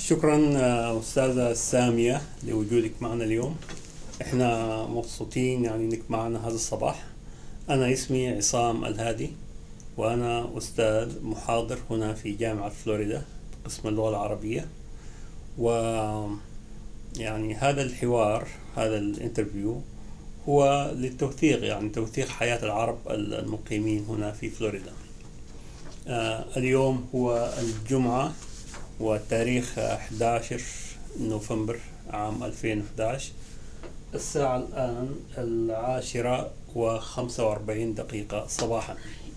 شكرا أستاذة سامية لوجودك معنا اليوم. احنا مبسوطين انك معنا هذا الصباح. انا اسمي عصام الهادي وانا استاذ محاضر هنا في جامعة فلوريدا قسم اللغة العربية. هذا الحوار، هذا الانترفيو هو للتوثيق، توثيق حياة العرب المقيمين هنا في فلوريدا. اليوم هو الجمعة والتاريخ 11 نوفمبر عام 2011. الساعة الآن 10:45 صباحا.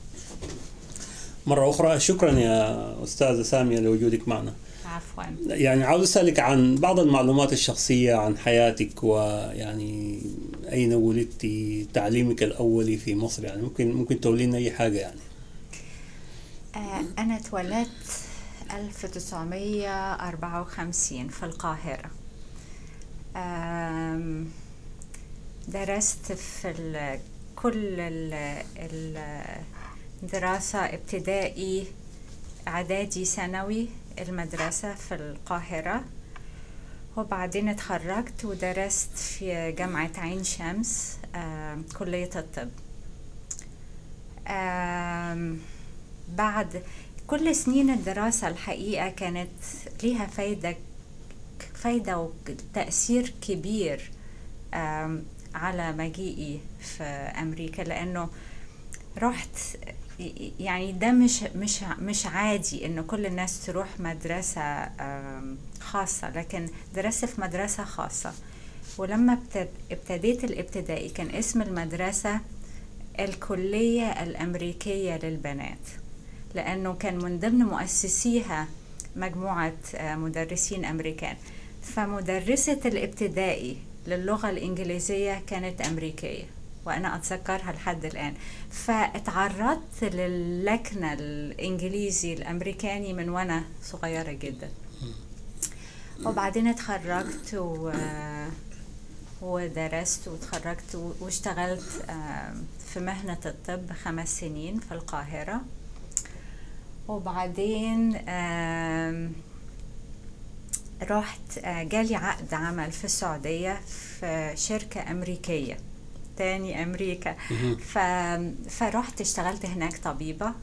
مرة أخرى شكرا يا أستاذة سامية لوجودك معنا. عفوا. عاوز أسألك عن بعض المعلومات الشخصية عن حياتك، أين ولدتي، تعليمك الأولي في مصر، ممكن تقولين أي حاجة أنا اتولدت 1954 في القاهرة. درست في كل الدراسة، ابتدائي اعدادي ثانوي، المدرسة في القاهرة، وبعدين اتخرجت ودرست في جامعة عين شمس كلية الطب. بعد كل سنين الدراسة الحقيقة كانت لها فايدة وتأثير كبير على مجيئي في أمريكا، لأنه رحت ده مش عادي إنه كل الناس تروح مدرسة خاصة، لكن درست في مدرسة خاصة. ولما ابتديت الابتدائي كان اسم المدرسة الكلية الأمريكية للبنات، لأنه كان من ضمن مؤسسيها مجموعة مدرسين أمريكان. فمدرسة الابتدائي للغة الإنجليزية كانت أمريكية، وأنا أتذكرها لحد الآن. فاتعرضت للكنة الإنجليزي الأمريكاني من وأنا صغيرة جدا. وبعدين اتخرجت ودرست وتخرجت واشتغلت في مهنة الطب 5 سنين في القاهرة. وبعدين رحت جالي عقد عمل في السعودية في شركة أمريكية، تاني أمريكا. فرحت اشتغلت هناك طبيبة.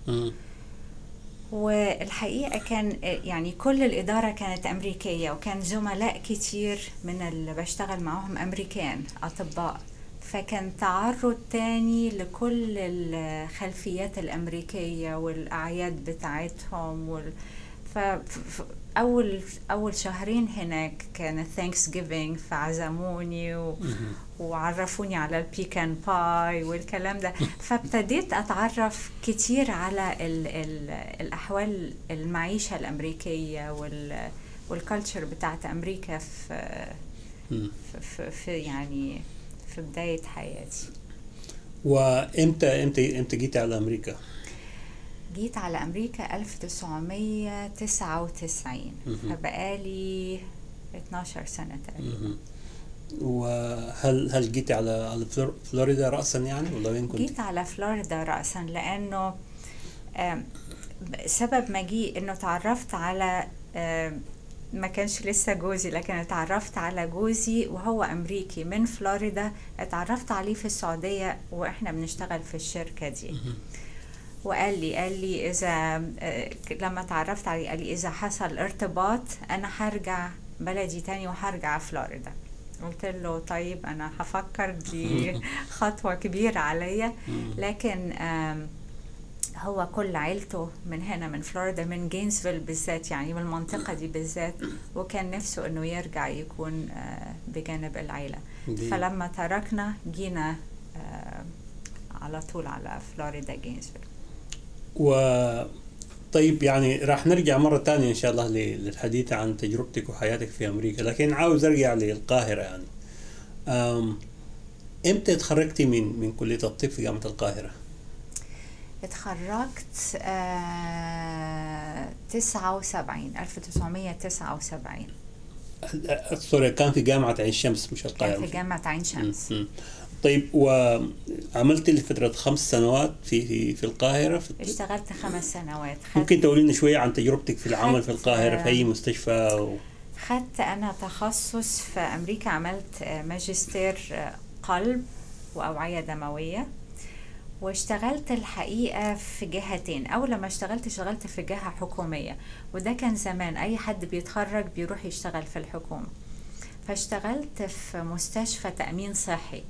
والحقيقة كان كل الإدارة كانت أمريكية، وكان زملاء كتير من اللي بشتغل معهم أمريكان أطباء. فكان تعرض تاني لكل الخلفيات الأمريكية والأعياد بتاعتهم. أول شهرين هناك كان Thanksgiving، فعزموني وعرفوني على البيكان باي والكلام ده. فابتديت أتعرف كتير على الأحوال المعيشة الأمريكية والكالتشر بتاعت أمريكا في بداية حياتي. وإمتى جيتي على أمريكا؟ جيت على أمريكا 1999، فبقالي 12 سنة تقريبا. وهل جيتي على فلوريدا رأسا ولا وين كنت؟ جيت على فلوريدا رأسا، لأنه سبب مجيء إنه تعرفت على ما كانش لسه جوزي، لكن اتعرفت على جوزي وهو أمريكي من فلوريدا. اتعرفت عليه في السعودية وإحنا بنشتغل في الشركة دي. وقال لي إذا لما تعرفت عليه قال لي إذا حصل ارتباط أنا هرجع بلدي تاني وهرجع فلوريدا. قلت له طيب أنا هفكر، دي خطوة كبيرة عليا. لكن هو كل عيلته من هنا من فلوريدا، من جينسفيل بالذات، من المنطقة دي بالذات، وكان نفسه إنه يرجع يكون بجانب العيلة. فلما تركنا جينا على طول على فلوريدا جينسفيل. طيب راح نرجع مرة تانية إن شاء الله للحديث عن تجربتك وحياتك في أمريكا، لكن عاوز أرجع للقاهرة. إمتى تخرجتي من كلية الطب في جامعة القاهرة؟ اتخرجت 1979. سوري، كان في جامعة عين شمس مش القاهرة؟ كان في جامعة عين شمس. طيب، وعملت لفترة 5 سنوات في القاهرة؟ اشتغلت 5 سنوات. ممكن تقولي لنا شوية عن تجربتك في العمل في القاهرة في أي مستشفى خدت أنا تخصص في أمريكا، عملت ماجستير قلب وأوعية دموية، واشتغلت الحقيقة في جهتين. أول لما اشتغلت في جهة حكومية، وده كان زمان أي حد بيتخرج بيروح يشتغل في الحكومة. فاشتغلت في مستشفى تأمين صحي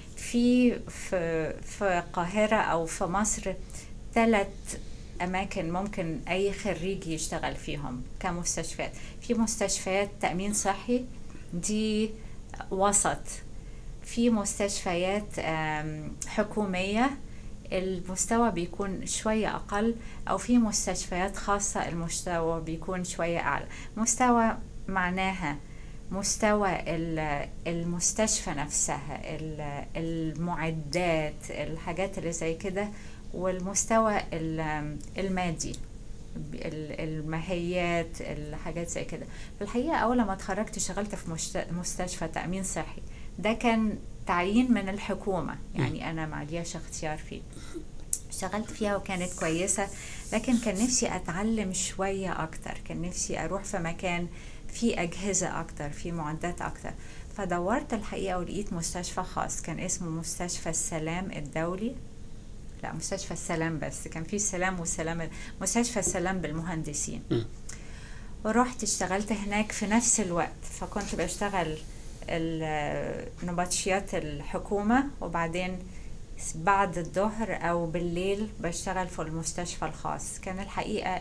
في القاهرة أو في مصر. 3 أماكن ممكن أي خريج يشتغل فيهم كمستشفيات. في مستشفيات تأمين صحي دي وسط، في مستشفيات حكومية المستوى بيكون شوية أقل، أو في مستشفيات خاصة المستوى بيكون شوية أعلى. مستوى معناها مستوى المستشفى نفسها، المعدات، الحاجات اللي زي كده، والمستوى المادي، المهيات، الحاجات زي كده. في الحقيقة أول ما اتخرجت اشتغلت في مستشفى تأمين صحي. ده كان تعيين من الحكومة، يعني أنا معليش اختيار فيه. اشتغلت فيها وكانت كويسة، لكن كان نفسي أتعلم شوية أكتر، كان نفسي أروح في مكان في أجهزة أكتر، في معدات أكتر. فدورت الحقيقة ولقيت مستشفى خاص، كان اسمه مستشفى السلام الدولي. لا، مستشفى السلام بس، كان في السلام والسلام، مستشفى السلام بالمهندسين. ورحت اشتغلت هناك في نفس الوقت. فكنت بشتغل نبطشيات الحكومة، وبعدين بعد الظهر أو بالليل بشتغل في المستشفى الخاص. كان الحقيقة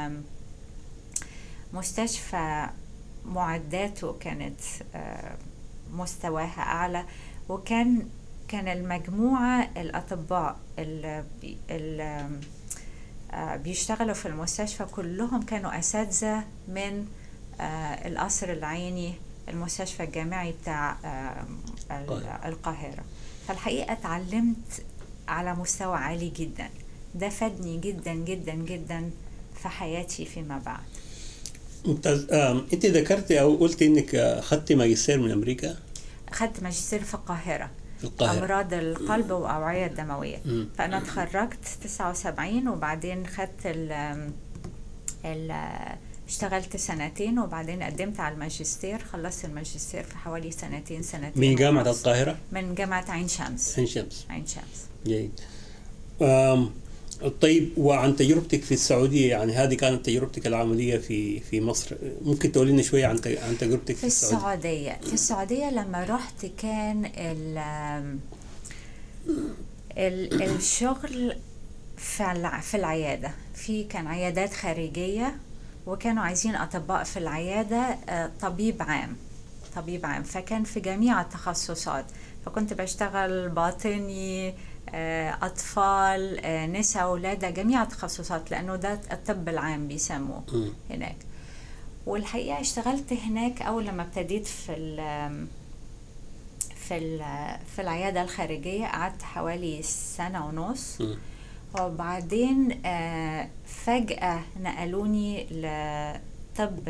المستشفى معداته كانت مستواها أعلى، وكان المجموعة الأطباء اللي بيشتغلوا في المستشفى كلهم كانوا أساتذة من القصر العيني، المستشفى الجامعي بتاع القاهرة. فالحقيقة اتعلمت على مستوى عالي جدا، ده فادني جدا جدا جدا في حياتي فيما بعد. ممتاز. انت ذكرتي او قلتي انك اخذتي ماجستير من امريكا. اخذت ماجستير في القاهرة، امراض القلب واوعية الدموية. فانا اتخرجت 79، وبعدين خدت اشتغلت 2 وبعدين قدمت على الماجستير. خلصت الماجستير في حوالي 2 من جامعة القاهرة؟ من جامعة عين شمس. عين شمس. جيد. طيب، وعن تجربتك في السعودية، يعني هذه كانت تجربتك العملية في مصر، ممكن تقولي لنا شوية عن تجربتك في السعودية؟ في السعودية لما رحت كان الشغل في العيادة، كان عيادات خارجية، وكانوا عايزين أطباء في العيادة، طبيب عام. فكان في جميع التخصصات. فكنت بشتغل باطني، أطفال، نساء، ولادة، جميع التخصصات، لأنه ده الطب العام بيسموه هناك. والحقيقة اشتغلت هناك أول لما ابتديت في العيادة الخارجية. قعدت حوالي 1.5 سنة، وبعدين فجأة نقلوني لطب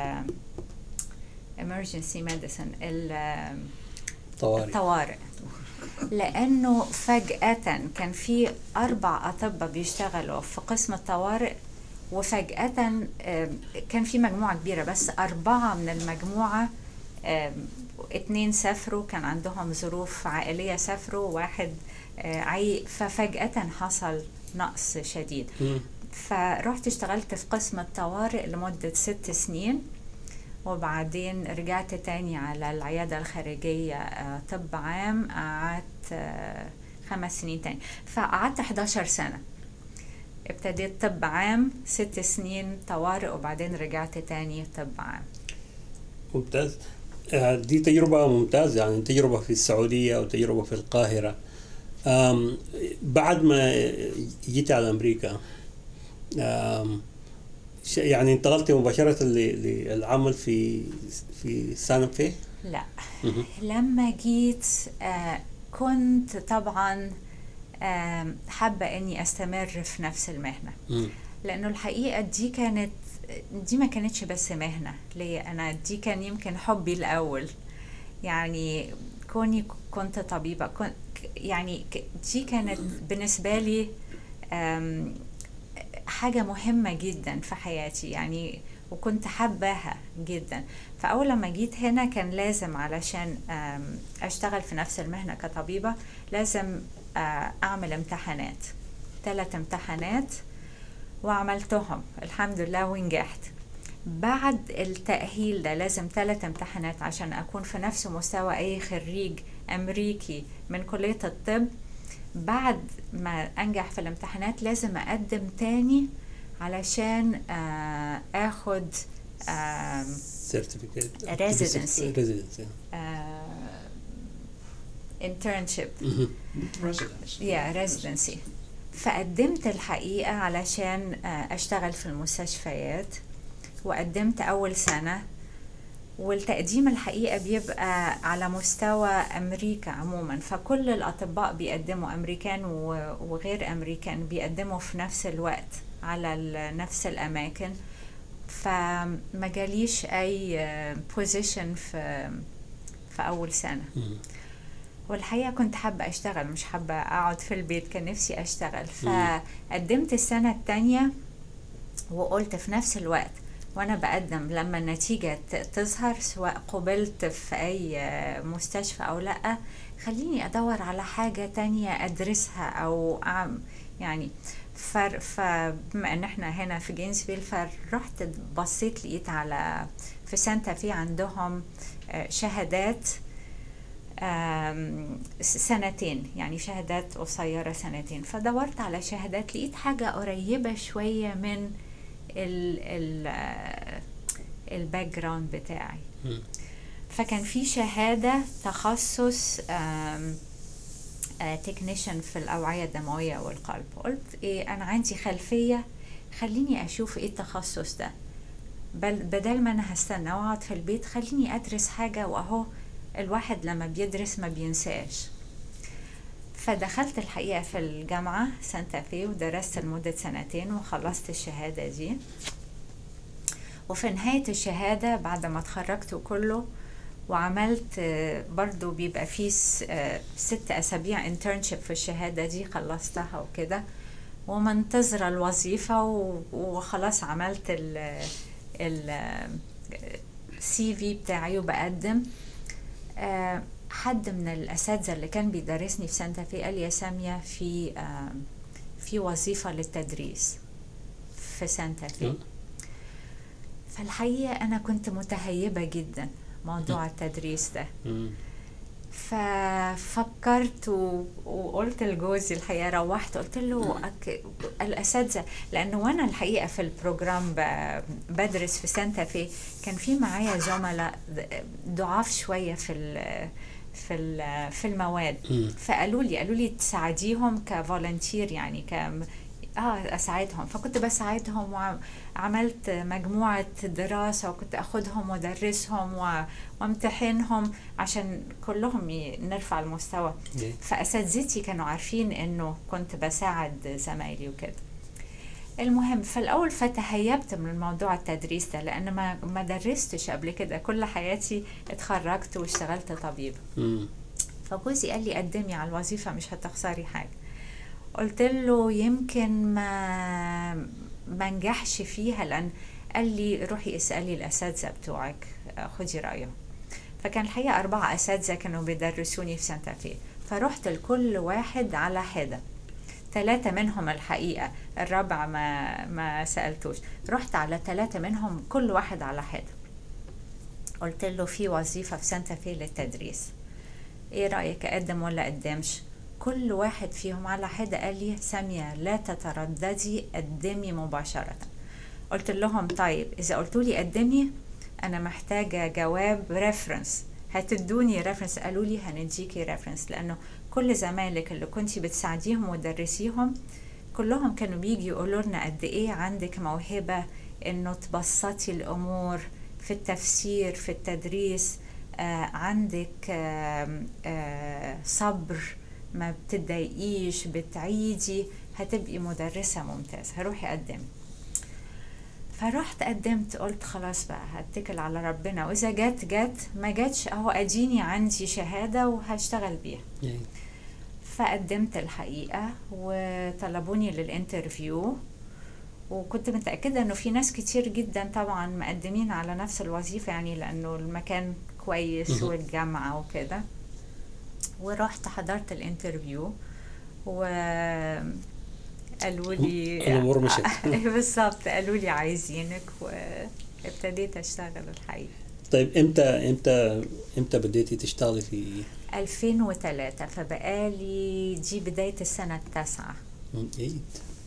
emergency medicine، الطوارئ، لأنه فجأة كان في 4 أطباء بيشتغلوا في قسم الطوارئ، وفجأة كان في مجموعة كبيرة، بس 4 من المجموعة 2 سافروا، كان عندهم ظروف عائلية سافروا، 1 ففجأة حصل نقص شديد. فرحت اشتغلت في قسم الطوارئ لمدة 6 سنين، وبعدين رجعت تاني على العيادة الخارجية طب عام. قعدت 5 سنين تاني، فقعدت 11 سنة. ابتديت طب عام، 6 سنين طوارئ، وبعدين رجعت تاني طب عام. ممتاز. دي تجربة ممتازة، يعني تجربة في السعودية وتجربة في القاهرة. بعد ما جيت على أمريكا، يعني انتقلت مباشرة للعمل في سانفي؟ لا. لما جيت كنت طبعا حابة اني استمر في نفس المهنة، لانه الحقيقة دي ما كانتش بس مهنة ليا انا، دي كان يمكن حبي الاول. يعني كوني كنت طبيبة، يعني دي كانت بالنسبة لي حاجة مهمة جدا في حياتي يعني، وكنت حباها جدا. فأول لما جيت هنا كان لازم علشان أشتغل في نفس المهنة كطبيبة لازم أعمل امتحانات، 3 امتحانات وعملتهم الحمد لله ونجحت. بعد التأهيل ده لازم 3 امتحانات عشان أكون في نفس مستوى أي خريج أمريكي من كلية الطب. بعد ما أنجح في الامتحانات لازم أقدم تاني علشان أخد certificate residency yeah. internship residency. فقدمت الحقيقة علشان أشتغل في المستشفيات، وقدمت أول سنة. والتقديم الحقيقة بيبقى على مستوى أمريكا عموما، فكل الأطباء بيقدموا، أمريكان وغير أمريكان بيقدموا في نفس الوقت على نفس الأماكن. فما جاليش أي بوزيشن في أول سنة. والحقيقة كنت حابة أشتغل، مش حابة أقعد في البيت، كان نفسي أشتغل. فقدمت السنة التانية وقلت في نفس الوقت وأنا بقدم لما النتيجة تظهر سواء قبلت في أي مستشفى أو لأ، خليني أدور على حاجة تانية أدرسها أو يعني فبما ان احنا هنا في جينسفيل، فرحت بصيت لقيت على في سانتا في عندهم شهادات 2 يعني شهادات قصيرة 2. فدورت على شهادات لقيت حاجة قريبة شوية من الباك جراوند بتاعي. فكان في شهادة تخصص تكنيشن في الأوعية الدموية والقلب. قلت إيه، أنا عندي خلفية، خليني أشوف إيه التخصص ده، بدل ما أنا هستنى وأقعد في البيت خليني أدرس حاجة، وأهو الواحد لما بيدرس ما بينساش. فدخلت الحقيقة في الجامعة سانتا في ودرست لمدة 2 وخلصت الشهادة دي. وفي نهاية الشهادة بعد ما اتخرجت كله وعملت برضو بيبقى فيه 6 أسابيع internship في الشهادة دي، خلصتها وكده ومنتظرة الوظيفة وخلاص عملت ال CV بتاعي وبقدم. حد من الأساتذة اللي كان بيدرسني في سانتا في قال يا سامية في وظيفة للتدريس في سانتا في. فالحقيقة أنا كنت متهيبة جدا موضوع التدريس ده. ففكرت وقلت لجوزي الحقيقة، روحت قلت له الأساتذة، لأنه وأنا الحقيقة في البروجرام بدرس في سانتا في كان في معايا زملاء ضعاف شوية في المواد. فقالوا لي تساعديهم كفولنتير يعني أساعدهم. فكنت بساعدهم وعملت مجموعة دراسة وكنت أخدهم ودرسهم وامتحنهم عشان كلهم نرفع المستوى. فأساتذتي كانوا عارفين إنه كنت بساعد زمايلي وكده. المهم في الأول فتهيبت من الموضوع التدريس ده، لأن ما درستش قبل كده، كل حياتي اتخرجت واشتغلت طبيب. فجوزي قال لي قدمي على الوظيفة مش هتخسري حاجة. قلت له يمكن ما نجحش فيها، لأن قال لي روحي اسألي الأساتذة بتوعك خدي رأيهم. فكان الحقيقة 4 أساتذة كانوا بيدرسوني في سانتا في، فرحت لكل واحد على حدة. 3 منهم الحقيقة، الرابع ما سألتوش، رحت على 3 منهم كل واحد على حدة. قلت له في وظيفة في سانتا في للتدريس، ايه رأيك أقدم ولا أقدمش؟ كل واحد فيهم على حدة قال لي سامية لا تترددي قدمي مباشرة. قلت لهم طيب إذا قلتوا لي قدمي أنا محتاجة جواب ريفرنس، هتدوني ريفرنس؟ قالوا لي هنديكي ريفرنس، لأنه كل زمايلك اللي كنتي بتساعديهم وتدرسيهم كلهم كانوا بيجي يقولوا لنا قد إيه عندك موهبة إنه تبسطي الأمور في التفسير في التدريس، عندك صبر، ما بتضايقيش، بتعيدي، هتبقي مدرسة ممتازة، هروحي قدمي. فرحت قدمت، قلت خلاص بقى هتكل على ربنا، وإذا جت ما جاتش أهو أديني عندي شهادة وهشتغل بيها. فقدمت الحقيقة وطلبوني للانترفيو وكنت متأكدة انه في ناس كتير جدا طبعا مقدمين على نفس الوظيفة، يعني لانه المكان كويس والجامعة وكده. ورحت حضرت الانترفيو وقالوا لي الأمور مشت. بالظبط، قالوا لي عايزينك، وابتديت اشتغل الحقيقة. طيب امتى بديتي تشتغلي في 2003، فبقالي دي بداية السنة 9. جيد.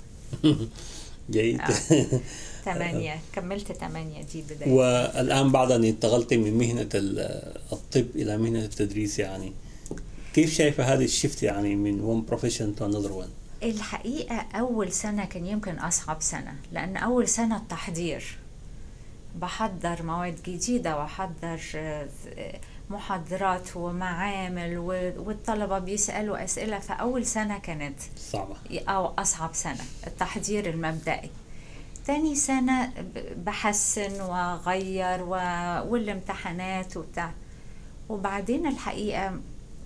جيد. 8 كملت 8 دي بداية. والآن بعد أن انتقلتي من مهنة الطب إلى مهنة التدريس، يعني كيف شايفة هذا الشفت يعني من one profession to another one؟ الحقيقة أول سنة كان يمكن أصعب سنة، لأن أول سنة التحضير، بحضر مواد جديدة وأحضر محاضرات ومعامل والطلبة بيسألوا أسئلة، فأول سنة كانت صعبة أو أصعب سنة التحضير المبدئي. تاني سنة بحسن وغير والامتحانات وبتاع. وبعدين الحقيقة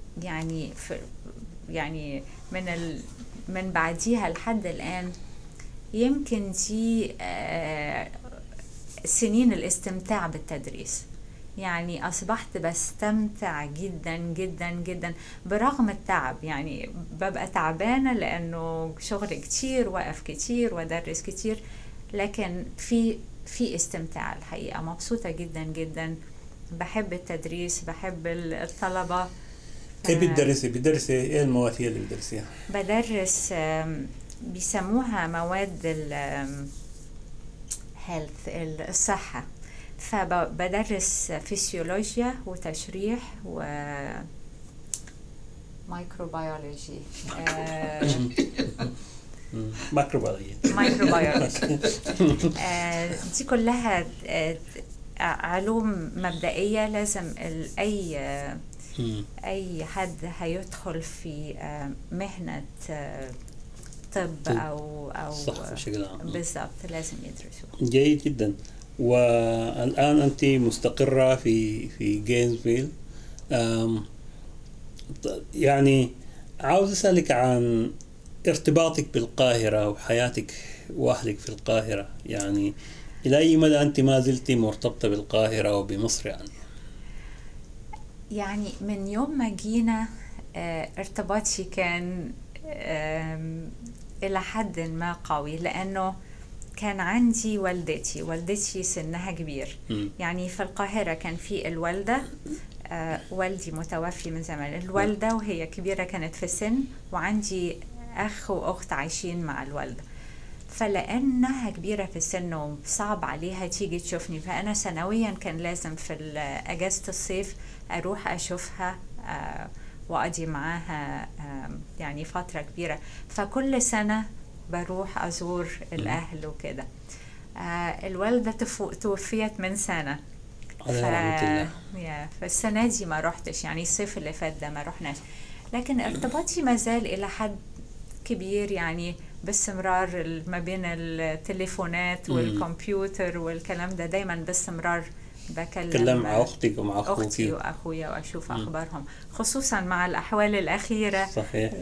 يعني من بعديها لحد الآن يمكن دي سنين الاستمتاع بالتدريس. يعني أصبحت بستمتع جدا جدا جدا برغم التعب، يعني ببقى تعبانة لأنه شغل كتير، وقف كتير، ودرس كتير، لكن في استمتاع الحقيقة. مبسوطة جدا جدا، بحب التدريس، بحب الطلبة. كيف بتدرسي ايه المواد اللي بتدرسيها؟ بدرس بيسموها مواد الصحة، فبدرس فيسيولوجيا وتشريح ومايكروبيولوجي. مايكروبيولوجي دي كلها علوم مبدئية لازم أي حد هيدخل في مهنة طب أو صح بشكل عام بالضبط لازم يدرسوا. جيد جدا. والآن أنت مستقرة في جينزفيل. يعني عاوز أسألك عن ارتباطك بالقاهرة وحياتك وأهلك في القاهرة، يعني إلى أي مدى أنت ما زلتي مرتبطة بالقاهرة وبمصر؟ يعني من يوم ما جينا ارتباطي كان إلى حد ما قوي، لأنه كان عندي والدتي سنها كبير. يعني في القاهرة كان في الوالدة، والدي متوفي من زمان، الوالدة وهي كبيرة كانت في السن، وعندي أخ وأخت عايشين مع الوالدة. فلأنها كبيرة في السن وصعب عليها تيجي تشوفني، فأنا سنويا كان لازم في أجازة الصيف أروح أشوفها وأقضي معاها يعني فترة كبيرة. فكل سنة بروح أزور الأهل وكده. الوالدة توفيت من سنة، فالسنة دي ما رحتش، يعني الصيف اللي فات ده ما رحناش، لكن ارتباطي ما زال إلى حد كبير، يعني باستمرار ما بين التليفونات والكمبيوتر والكلام ده، دايما باستمرار بكلم مع أختك ومع أختي وأخويا وأشوف أخبارهم، خصوصا مع الأحوال الأخيرة. صحيح.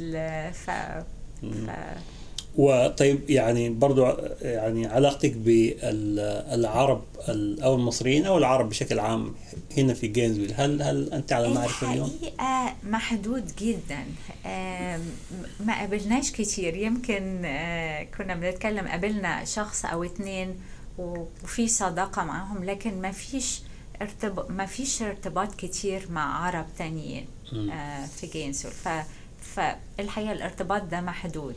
وطيب يعني برضو يعني علاقتك بالعرب أو المصريين أو العرب بشكل عام هنا في جينزفيل، هل أنت على معرفة اليوم؟ الحقيقة محدود جدا، ما قابلناش كتير، يمكن كنا بنتكلم قابلنا شخص أو اتنين وفي صداقة معهم، لكن ما فيش ارتباط كتير مع عرب تانيين في جينزفيل. فالحقيقة الارتباط ده محدود.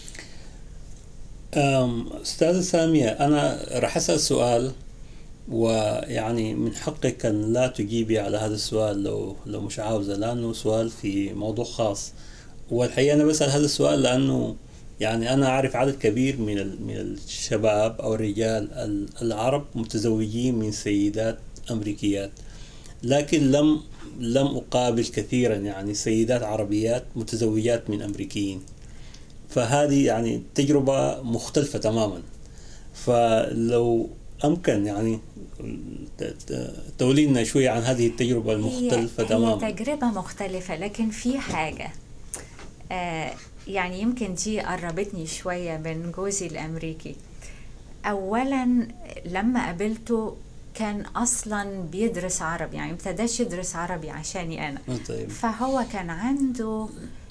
أستاذة سامية، أنا رح أسأل سؤال، ويعني من حقك أن لا تجيبي على هذا السؤال لو مش عاوزة، لأنه سؤال في موضوع خاص. والحقيقة أنا بسأل هذا السؤال لأنه يعني أنا أعرف عدد كبير من الشباب أو الرجال العرب متزوجين من سيدات أمريكيات، لكن لم أقابل كثيرا يعني سيدات عربيات متزوجات من أمريكيين. فهذه يعني تجربة مختلفة تماما. فلو أمكن يعني تقولي لنا شوية عن هذه التجربة المختلفة تماما. هي تجربة مختلفة، لكن في حاجة يعني يمكن دي قربتني شوية من جوزي الأمريكي. اولا لما قابلته كان اصلا بيدرس عربي، يعني مبتداش يدرس عربي عشاني انا. طيب. فهو كان عنده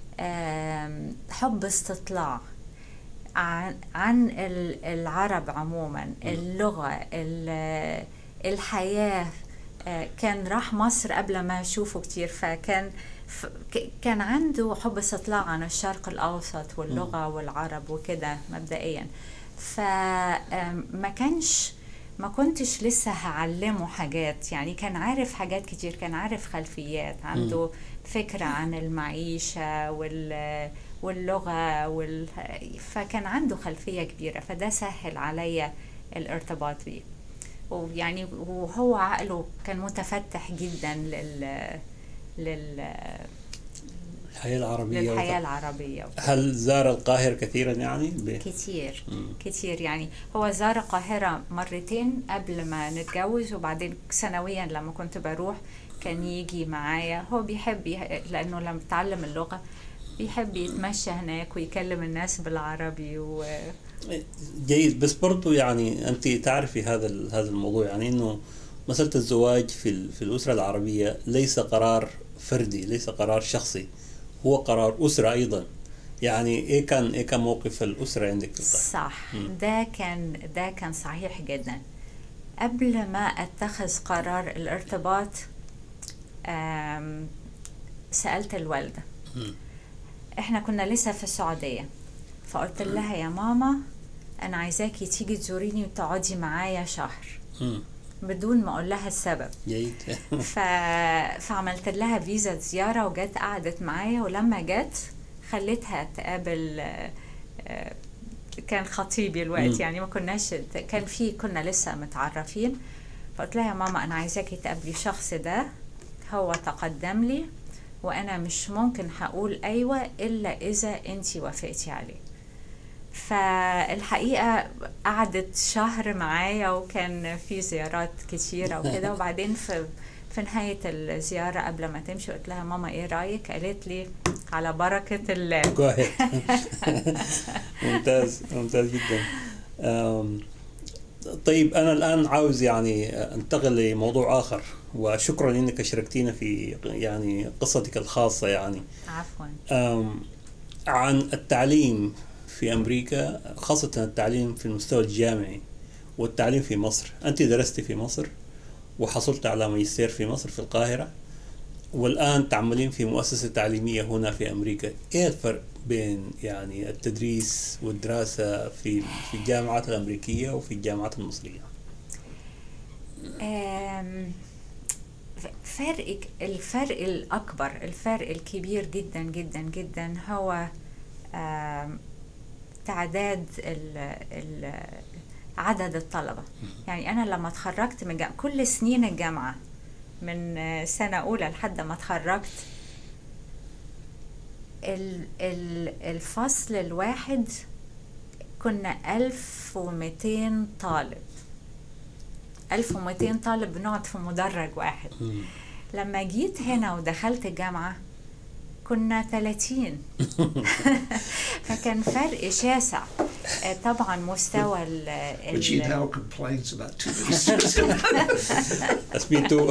حب استطلاع عن العرب عموما، اللغة، الحياة. كان راح مصر قبل ما أشوفه كتير، فكان كان عنده حب استطلاع عن الشرق الأوسط واللغة والعرب وكده مبدئيا. ما كنتش لسه هعلمه حاجات، يعني كان عارف حاجات كتير، كان عارف خلفيات، عنده فكرة عن المعيشة واللغة فكان عنده خلفية كبيرة، فده سهل عليا الارتباط بيه. ويعني وهو عقله كان متفتح جدا للحياة العربية. هل زار القاهرة كثيرا يعني؟ كتير يعني. هو زار القاهرة مرتين قبل ما نتجوز، وبعدين سنويا لما كنت بروح كان يجي معايا. هو بيحب لأنه لما تعلم اللغة بيحب يتمشى هناك ويكلم الناس بالعربي جيد. بس برضو يعني أنت تعرفي هذا الموضوع، يعني إنه مسألة الزواج في الأسرة العربية ليس قرار فردي، ليس قرار شخصي، هو قرار أسرة أيضا. يعني إيه كان موقف الأسرة عندك في القاهرة؟ صح. ده كان صحيح جدا. قبل ما أتخذ قرار الارتباط سألت الوالدة. احنا كنا لسه في السعودية، فقلت لها يا ماما أنا عايزاكي تيجي تزوريني وتقعدي معايا شهر، بدون ما أقول لها السبب. جيد. فعملت لها فيزا زيارة وجت قعدت معايا، ولما جت خليتها تقابل كان خطيبي الوقت، يعني ما كناش كنا لسه متعرفين. فقلت لها يا ماما أنا عايزاكي تقابلي الشخص ده، هو تقدم لي وأنا مش ممكن هقول أيوة إلا إذا أنتي وافقتي عليه. فالحقيقة قعدت شهر معايا وكان في زيارات كتيرة وكده. وبعدين في نهاية الزيارة قبل ما تمشي قلت لها ماما إيه رأيك؟ قالت لي على بركة الله. ممتاز جدا. طيب أنا الآن عاوز يعني أنتقل لموضوع آخر، وشكرا إنك شاركتينا في يعني قصتك الخاصة يعني. عفوا. عن التعليم في أمريكا، خاصة التعليم في المستوى الجامعي والتعليم في مصر. أنت درستي في مصر وحصلت على ماجستير في مصر في القاهرة، والآن تعملين في مؤسسة تعليمية هنا في أمريكا. إيه الفرق بين يعني التدريس والدراسة في الجامعات الأمريكية وفي الجامعات المصرية؟ الفرق الأكبر، الفرق الكبير جدا جدا جدا هو تعداد عدد الطلبة. يعني أنا لما اتخرجت من كل سنين الجامعة من سنة أولى لحد ما اتخرجت، الفصل الواحد كنا 1200 طالب، 1200 طالب بنقعد في مدرج واحد. لما جيت هنا ودخلت الجامعة كنا 30. فكان فرق شاسع. طبعا مستوى But she now complains about two visitors. That's me too.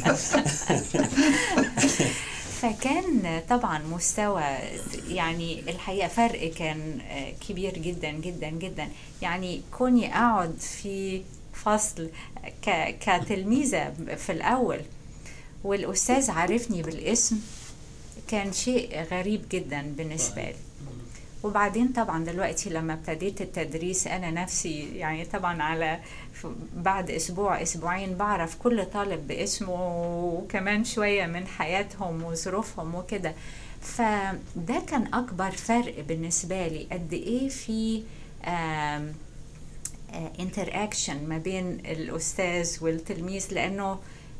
فكان طبعا مستوى، يعني الحقيقة فرق كان كبير جدا جدا جدا. يعني كوني أقعد في فصل كتلميذة في الأول والأستاذ عارفني بالاسم كان شيء غريب جدا بالنسبة لي. وبعدين طبعا دلوقتي لما ابتديت التدريس أنا نفسي يعني طبعا على بعد أسبوع أسبوعين بعرف كل طالب باسمه وكمان شوية من حياتهم وظروفهم وكده. فده كان أكبر فرق بالنسبة لي، قد إيه في interaction ما بين الأستاذ والتلميذ، لأنه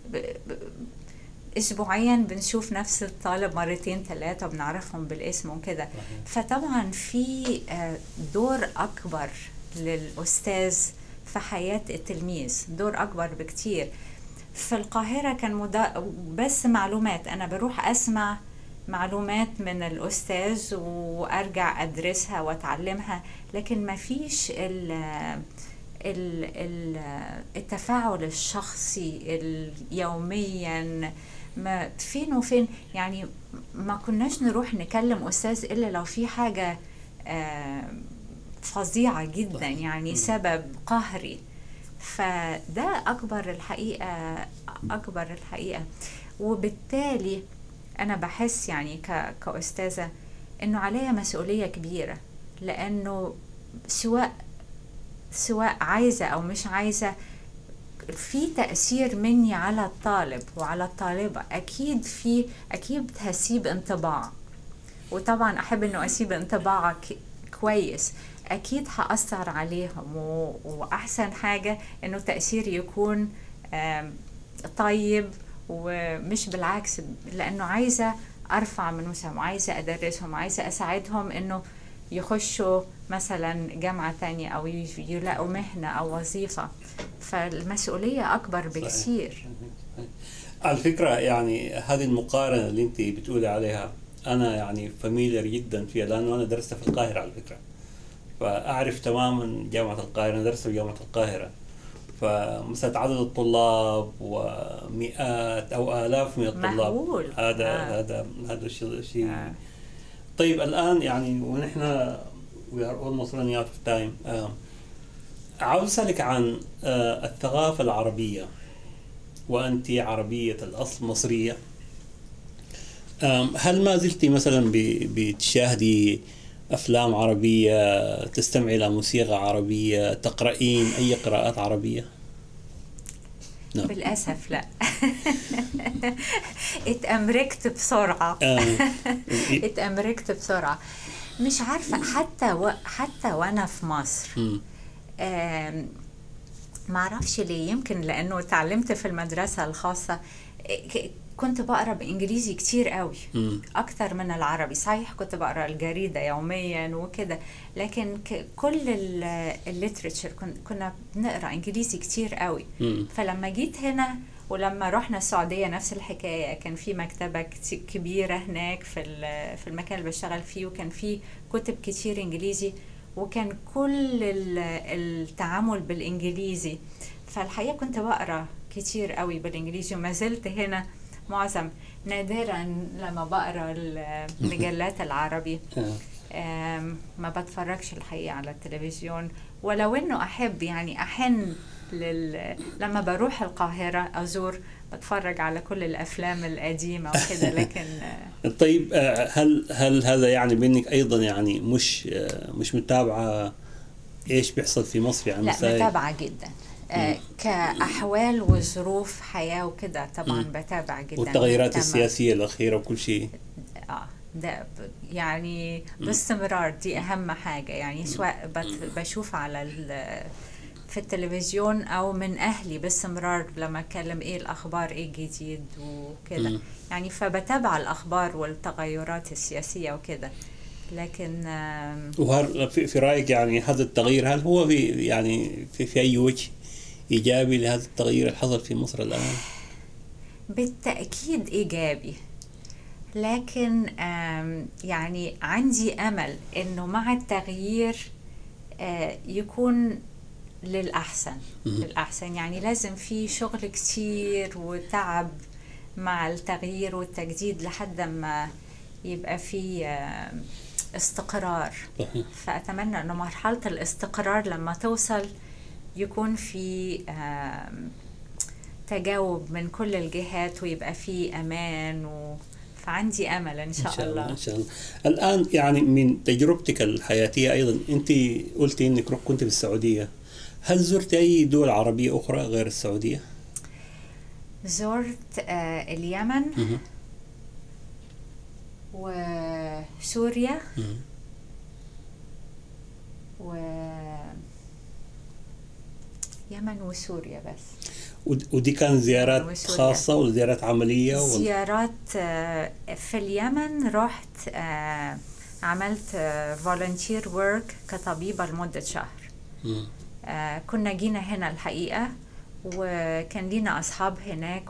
أسبوعيا بنشوف نفس الطالب مرتين ثلاثة وبنعرفهم بالاسم وكده. فطبعا في دور أكبر للأستاذ في حياة التلميذ، دور أكبر بكتير. في القاهرة كان بس معلومات، أنا بروح أسمع معلومات من الأستاذ وأرجع أدرسها وأتعلمها، لكن ما فيش التفاعل الشخصي يوميا ما فين وفين، يعني ما كناش نروح نكلم أستاذ إلا لو في حاجة فظيعة جدا، يعني سبب قهري. فده أكبر الحقيقة. وبالتالي أنا بحس يعني كأستاذة إنه عليها مسؤولية كبيرة، لأنه سواء عايزة أو مش عايزة في تأثير مني على الطالب وعلى الطالبة. أكيد هسيب انطباع، وطبعا أحب إنه أسيب انطباع كويس. أكيد هأثر عليهم، وأحسن حاجة إنه تأثيري يكون طيب ومش بالعكس، لأنه عايزة أرفع من مستواهم، عايزة أدرسهم، عايزة أساعدهم إنه يخشوا مثلا جامعة تانية أو يلاقوا مهنة أو وظيفة. فالمسؤولية أكبر بكثير. على فكرة يعني هذه المقارنة اللي أنت بتقولي عليها أنا يعني فاميليار جدا فيها، لأنه أنا درست في القاهرة على فكرة، فأعرف تماما جامعة القاهرة. أنا درست في جامعة القاهرة، فمثلا عدد الطلاب ومئات أو آلاف من الطلاب. مهول. هذا الشيء. طيب الآن يعني ونحن we are almost running out of time. عاوز أسألك عن الثقافة العربية، وأنت عربية الأصل مصرية. هل ما زلتي مثلا بتشاهدي أفلام عربية، تستمعي إلى موسيقى عربية، تقرأين أي قراءات عربية؟ نعم. بالأسف لا. اتأمركت بسرعة. مش عارفة حتى وأنا في مصر ما أعرفش ليه. يمكن لأنه تعلمت في المدرسة الخاصة، كنت بقرأ بإنجليزي كتير قوي، أكتر من العربي. صحيح كنت بقرأ الجريدة يوميا وكده، لكن كل الليتريتشر كنا بنقرأ إنجليزي كتير قوي. فلما جيت هنا ولما رحنا السعودية نفس الحكاية، كان في مكتبة كبيرة هناك في المكان اللي بشتغل فيه، وكان في كتب كتير إنجليزي، وكان كل التعامل بالإنجليزي. فالحقيقة كنت بقرأ كتير قوي بالإنجليزي، وما زلت هنا نادرا لما بقرأ المجلات العربي. ما بتفرجش الحقيقة على التلفزيون، ولو إنه أحن لما بروح القاهرة أزور، بتفرج على كل الأفلام القديمة وكده. لكن طيب هل هذا يعني بأنك أيضا يعني مش متابعة إيش بيحصل في مصر؟ يعني لا، متابعة جدا. كأحوال وظروف حياة وكده طبعا بتابع جدا، والتغيرات السياسية الأخيرة وكل شيء. ده يعني باستمرار، دي أهم حاجة. يعني سواء بشوف في التلفزيون أو من أهلي باستمرار لما أتكلم إيه الأخبار، إيه الجديد وكده. يعني فبتابع الأخبار والتغيرات السياسية وكده. لكن وهل في رأيك يعني هذا التغيير، هل هو في أي وجه إيجابي لهذا التغيير اللي حصل في مصر الآن؟ بالتأكيد إيجابي، لكن يعني عندي أمل إنه مع التغيير يكون للأحسن. يعني لازم في شغل كتير وتعب مع التغيير والتجديد لحد ما يبقى في استقرار. فأتمنى أنه مرحلة الاستقرار لما توصل يكون في تجاوب من كل الجهات، ويبقى في أمان فعندي أمل إن شاء الله. إن شاء الله. الآن يعني من تجربتك الحياتية أيضا، أنت قلتي إنك كنت في السعودية، هل زرت أي دول عربية أخرى غير السعودية؟ زرت اليمن وسوريا يمن وسوريا بس. ودي كان زيارات خاصة ولا زيارات عملية؟ زيارات. في اليمن رحت عملت volunteer work كطبيبة لمدة شهر. كنا جينا هنا الحقيقة، وكان لينا أصحاب هناك،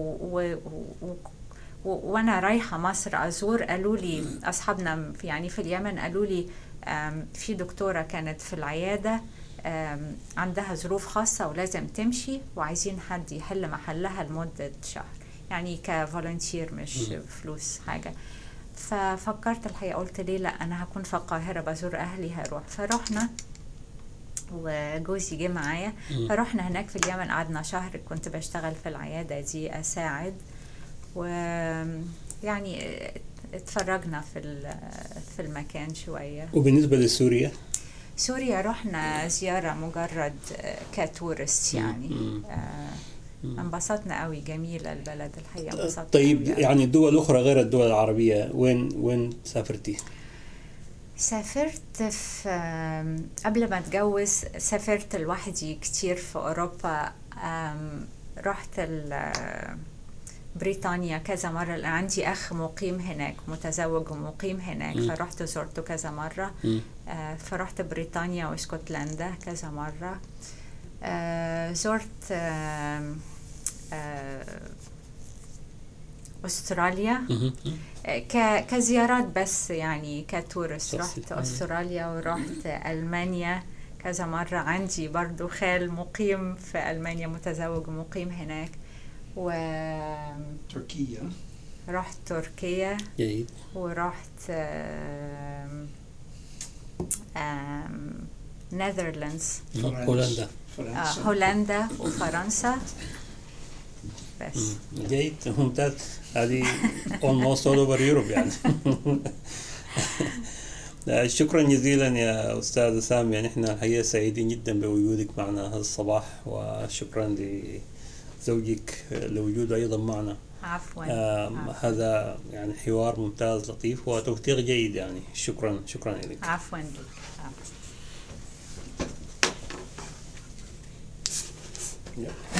وأنا رايحة مصر أزور، قالوا لي أصحابنا يعني في اليمن، قالوا لي في دكتورة كانت في العيادة عندها ظروف خاصة ولازم تمشي، وعايزين حد يحل محلها لمدة شهر، يعني كفولنتير مش فلوس حاجة. ففكرت الحقيقة، قلت ليه لا، أنا هكون في القاهرة بزور أهلي هروح. فرحنا وجوزي جه معايا، فرحنا هناك في اليمن، قعدنا شهر. كنت بشتغل في العيادة دي أساعد، ويعني اتفرجنا في المكان شوية. وبالنسبة لسوريا؟ سوريا رحنا زيارة مجرد كتورست يعني. انبسطنا قوي، جميلة البلد الحقيقة، انبسطنا. طيب يعني دول أخرى غير الدول العربية وين سافرتي؟ سافرت في قبل ما اتجوز، سافرت لوحدي كتير في أوروبا. رحت بريطانيا كذا مرة، لأن عندي أخ مقيم هناك، متزوج ومقيم هناك، فرحت زرته كذا مرة. فرحت بريطانيا واسكتلندا كذا مرة. زرت أستراليا كزيارات بس، يعني كتورست. رحت أستراليا ورحت ألمانيا كذا مرة، عندي برضو خال مقيم في ألمانيا، متزوج ومقيم هناك. تركيا، رحت تركيا. جيد. ورحت نيذرلاندز، هولندا وفرنسا بس. جيد، ممتاز. هذه almost all over Europe يعني. شكرا جزيلا يا أستاذة سامية، نحن الحقيقة سعيدين جدا بوجودك معنا هذا الصباح، وشكرا لزوجك لوجوده أيضا معنا. عفوا. هذا يعني حوار ممتاز لطيف وتوثيق جيد يعني. شكرا لك. عفوا لك.